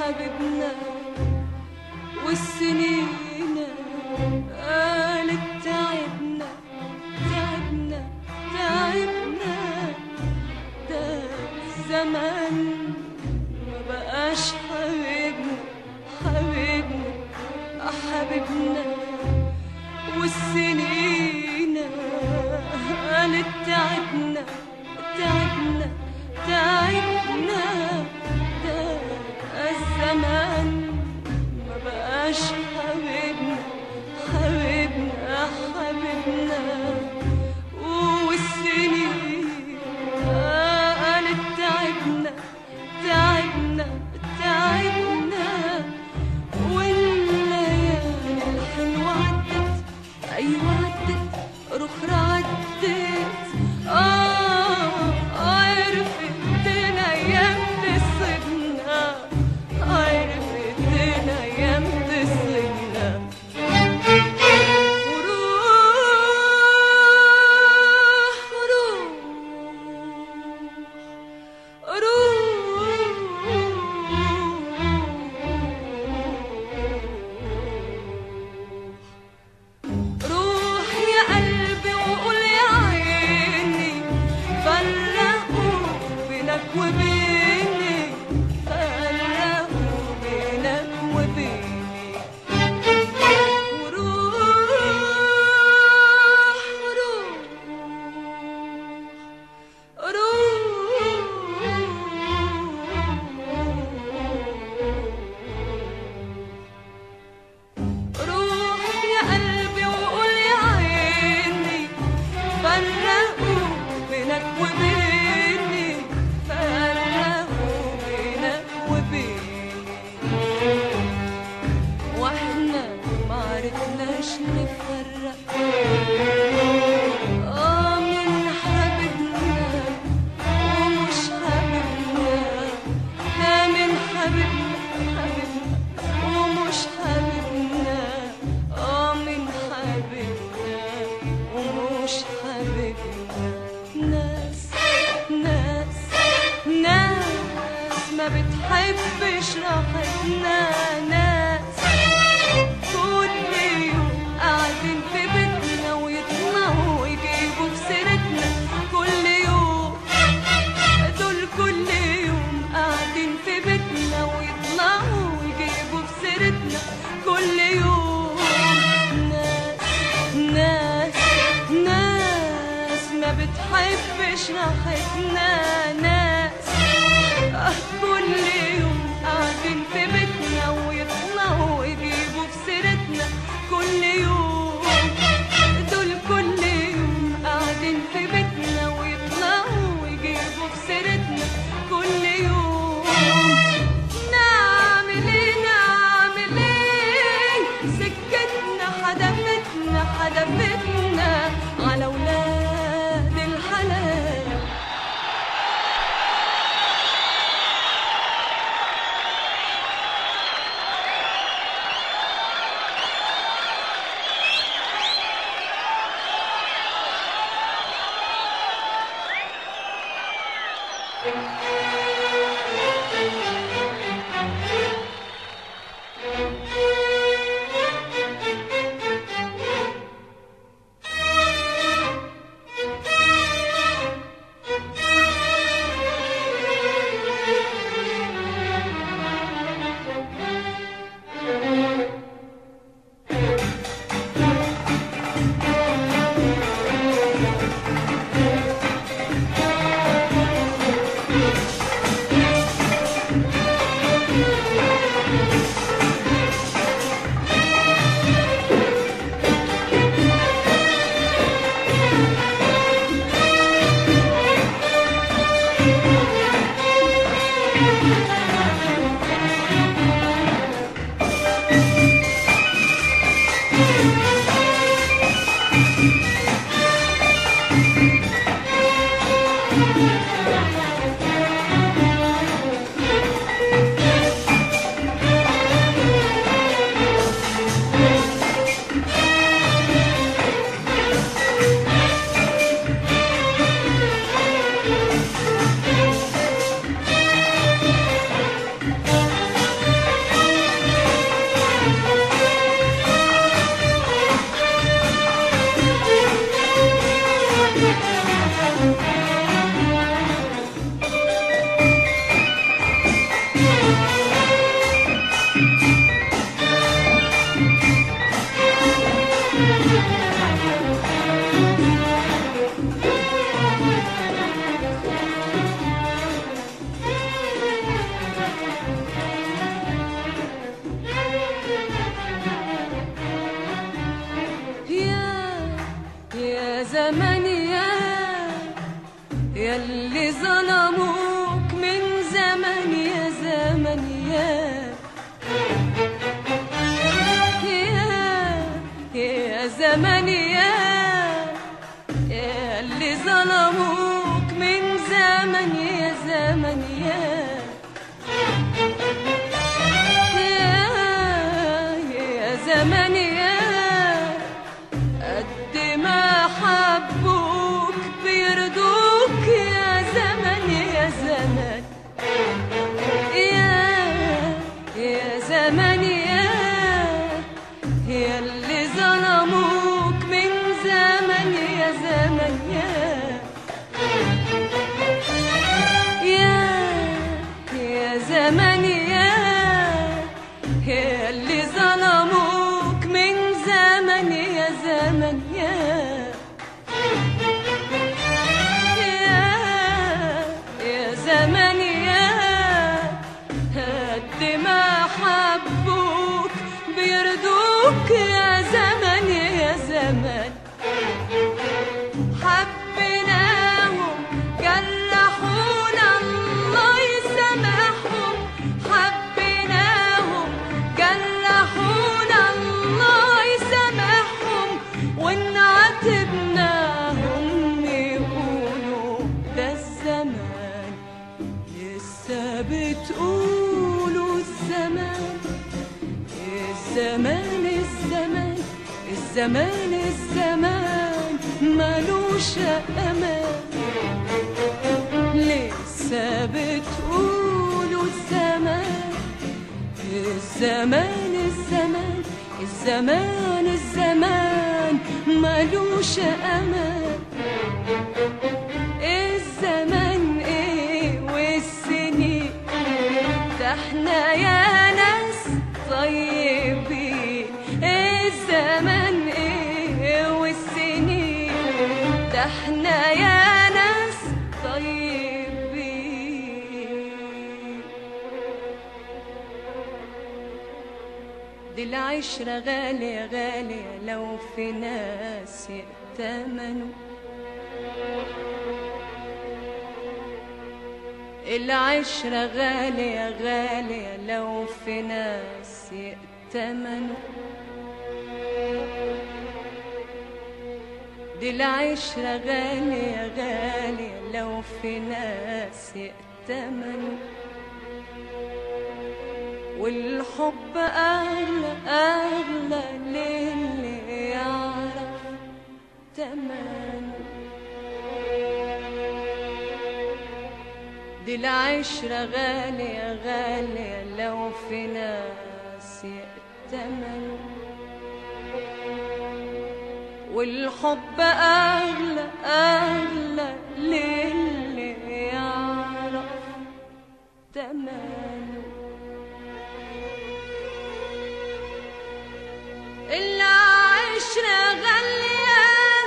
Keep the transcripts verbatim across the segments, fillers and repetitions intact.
حبيبنا والسنين قالت تعبنا تعبنا تعبنا، ده الزمان ما بقاش حبيبنا حبيبنا حبيبنا والسنين قالت تعبنا تعبنا تعبنا، ده الزمان ما بقاش حبيبنا حبيبنا حبيبنا والسنين قالت تعبنا تعبنا تعبنا، والليالي الحلوة عدت أيوة عدت رخرة عدت آه عرفت الأيام تصيبنا عرفت الأيام تصيبنا وروح روح روح روح يا قلبي وقول يا عيني، فرقوا بينك وبيني فرقوا بينك وبيني وروح روح روح يا قلبي وقول يا عيني، فرقوا بينك وبيني فرقوا بينك وبيني، واحنا معرفناش نفرق اه من حبيبنا ومش حبيبنا، ده من حبيبنا حبيبنا ومش حبيبنا اه من حبيبنا ومش حبيبنا، ناس ناس ناس ما بتحبش راحتنا، ناس كل يوم قاعدين في بيتنا ويطلعوا ويجيبوا في سيرتنا كل يوم، دول كل يوم قاعدين في بيتنا ويطلعوا ويجيبوا في سيرتنا كل يوم، ناس ناس ناس ما بتحبش راحتنا، ناس آه كل يوم قاعدين في بيتنا ويطلعوا ويجيبوا في سيرتنا كل يوم، دول كل يوم قاعدين في بيتنا ويطلعوا ويجيبوا في سيرتنا كل يوم، نعمل ايه نعمل ايه سكتنا حدفتنا حدفتنا على ولاد الحلال. زمان يا يا اللي ظلموك من زمان يا زمان يا يا يا زمان يا قد ما حبوك بيرضوك يا زمان يا زمان حبيناهم جرحونا الله يسامحهم حبيناهم جرحونا الله يسامحهم ونعاتبناهم يقولوا ده الزمان لسه بتقولوا الزمان الزمان الزمان الزمان الزمان ملوش امان لسه بتقولوا الزمان الزمان الزمان الزمان الزمان ملوش امان الزمان ايه والسنين ده احنا يا ناس طيبين الزمان ايه والسنين ده احنا يا ناس طيبين دي العشرة غالية غالية لو في ناس يأتمنوا العشرة غالية غالية لو في ناس يأتمنوا دي العشرة غالية غالية لو في ناس يأتمنوا والحب أغلى أغلى للي يعرف تمنه دي العشرة غالية غالية لو في ناس يأتمنوا والحب أغلى أغلى للي يعرف تمنه العشرة غالية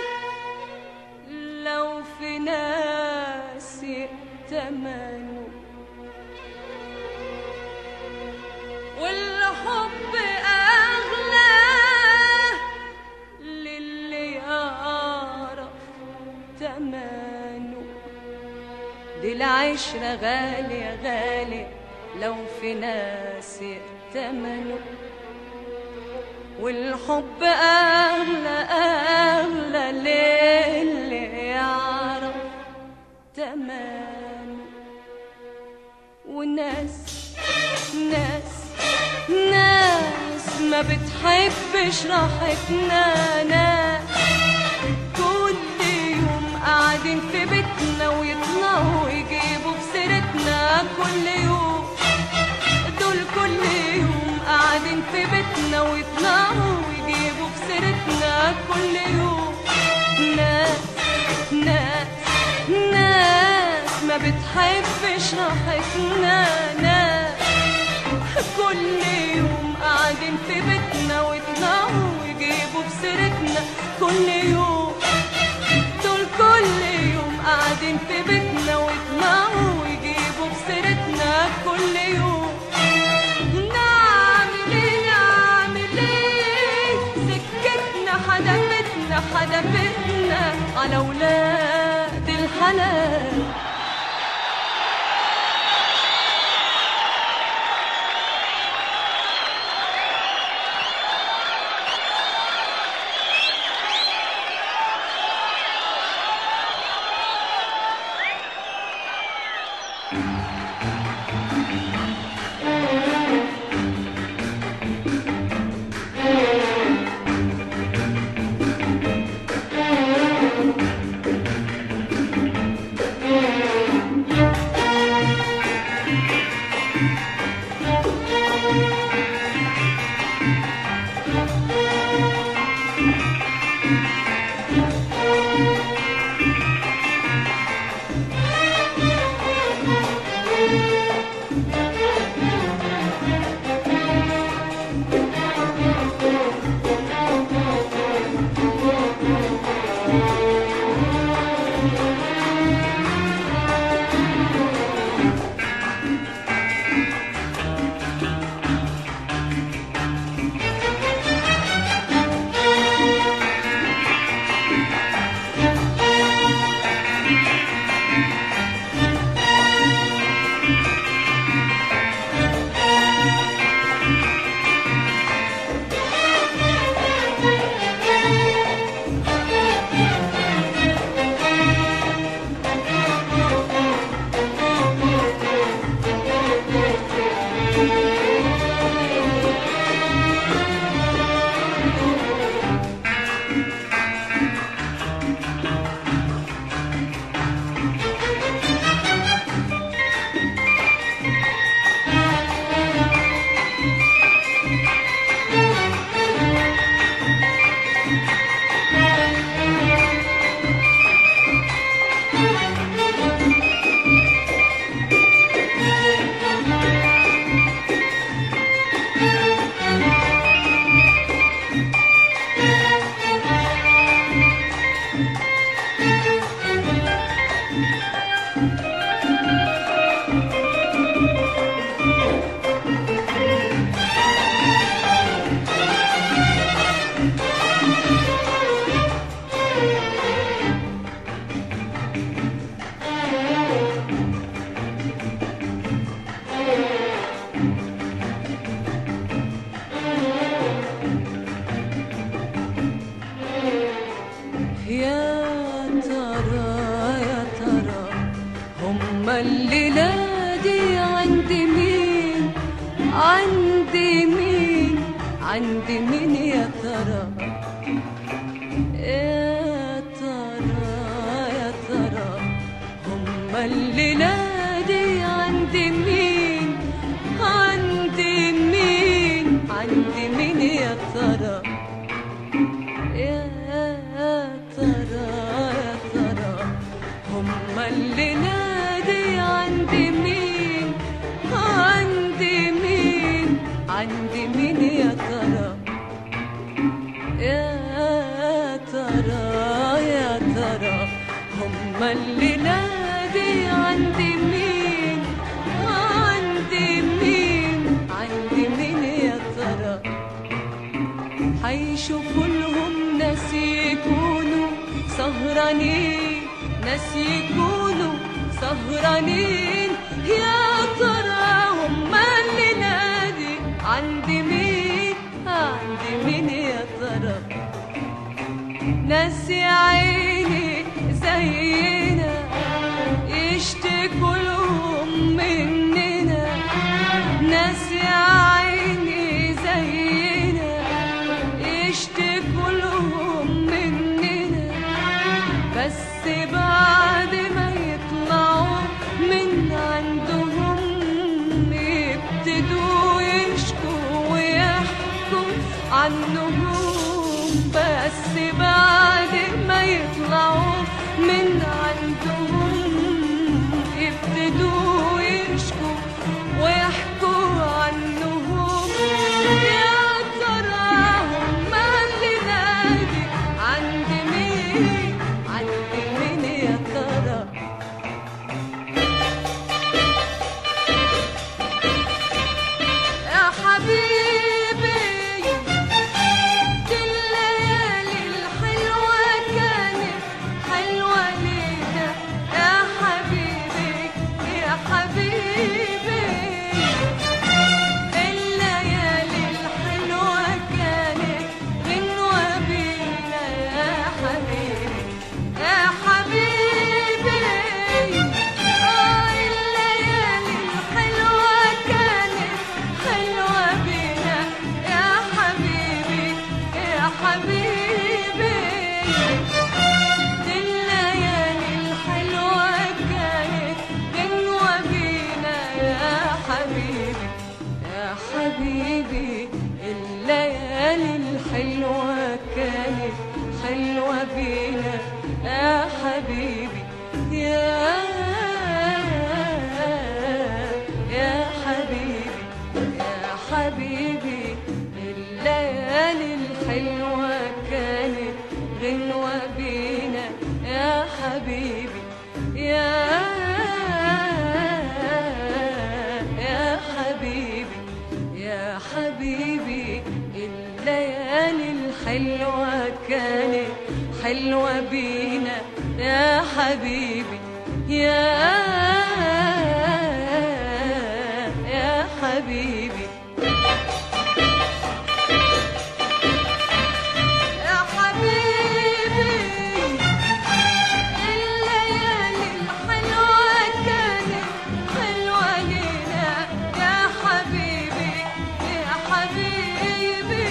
لو في ناس يأتمنوا والحب أغلى للي يعرف تمنه دي العشرة غالية غالية لو في ناس يأتمنوا والحب أغلى أغلى للي يعرف تمنه وناس ناس ناس ما بتحبش راحتنا ناس كل يوم قاعدين في بيتنا ويطلعوا يجيبوا في سيرتنا كل يوم دول كل يوم قاعدين في بيتنا ويطلعوا ويجيبوا في سيرتنا كل يوم ناس ناس ناس ما بتحبش راحتنا ناس كل يوم قاعدين في بيتنا ويطلعوا ويجيبوا في سيرتنا كل يوم دول كل يوم قاعدين في بيتنا ويطلعوا ويجيبوا في سيرتنا كل يوم حدفتنا حدفتنا على ولاد الحلال عندي مين عندي مين يا ترى يا ترى يا ترى هما الليلة دي عندي مين عندي مين عندي مين يا ترى يا ترى يا ترى هما الليلة دي عندي مين عندي مين عندي مين يا ترى يا ترى يا ترى هما الليلة دي عندي مين عندي مين عندي مين يا ترى حيشوفوا لهم ناس يكونوا سهرانين ناس يكونوا سهرانين يا ترى هما الليلة دي عندي مين عندي مين يا ترى ناس يا عيني زينا يشتكوا لهم مننا ناس يا عيني زينا يشتكوا لهم مننا بس بعد ما يطلعوا من عندهم يبتدوا يشكوا ويحكوا عنهم بس بعد ما يطلعوا من عندهم يبتدوا يشكوا ويحكوا عنهم يا ترى هما الليلة دي عندي مين عندي مين يا ترى يا حبيبي دي الليالي الحلوة كانت حلوة لينا يا حبيبي يا حبيبي الليالي الحلوة كانت غنوة بينا يا حبيبي يا حبيبي آه الليالي الحلوة كانت حلوة بينا يا حبيبي يا حبيبي دي الليالي الحلوة كانت غنوة بينا يا حبيبي يا حبيبي الليالي الحلوة كانت حلوة بينا يا حبيبي يا يا حبيبي يا حبيبي الليالي الحلوة كانت غنوة بينا يا حبيبي يا يا حبيبي يا حبيبي الليالي الحلوة كانت حلوة بينا يا حبيبي يا يا حبيبي يا حبيبي الليالي الحلوة كانت حلوة لينا يا حبيبي يا حبيبي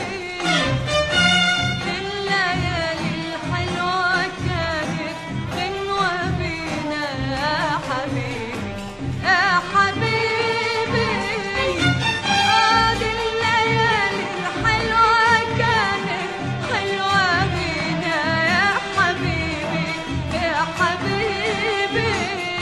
الليالي الحلوة كانت غنوة بينا يا حبيبي يا حبيبي آه دي الليالي الحلوة كانت حلوة بينا يا حبيبي يا حبيبي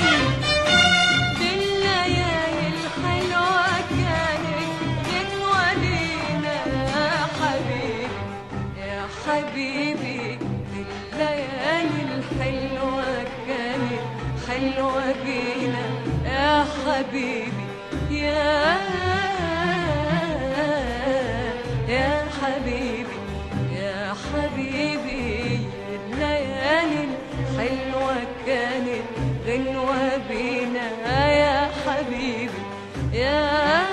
دي الليالي الحلوة كانت غنوة لينا يا حبيبي يا حبيبي الليالي الحلوة كانت حلوة بينا يا حبيبي يا يا حبيبي يا حبيبي الليالي الحلوة كانت غنوة بينا يا حبيبي يا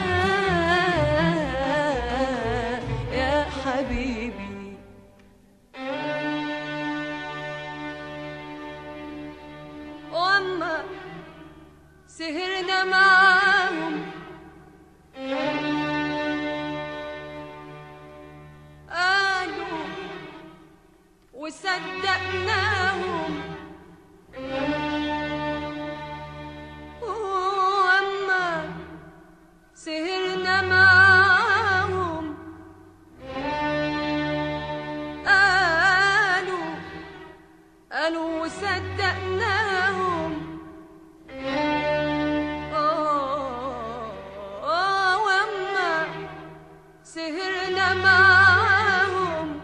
يا حبيبي وأما سهرنا معاه سهرنا معاهم قالوا قالوا وصدقناهم آه آه وأما سهرنا معاهم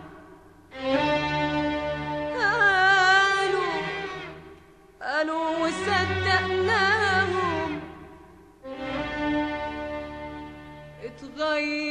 قالوا قالوا وصدقناهم اتغير